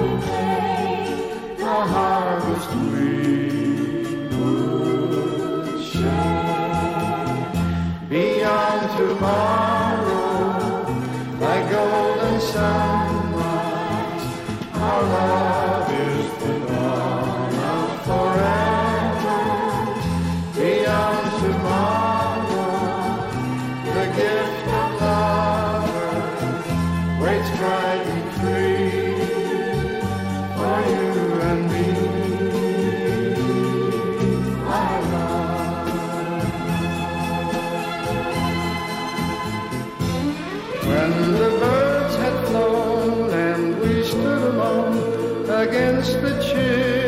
the harvest we would share. Beyond tomorrow, like golden sunrise, our love is the dawn of forever. Beyond tomorrow, the gift of lovers waits bright and free for you and me. Our love. When the birds had flown and we stood alone against the chill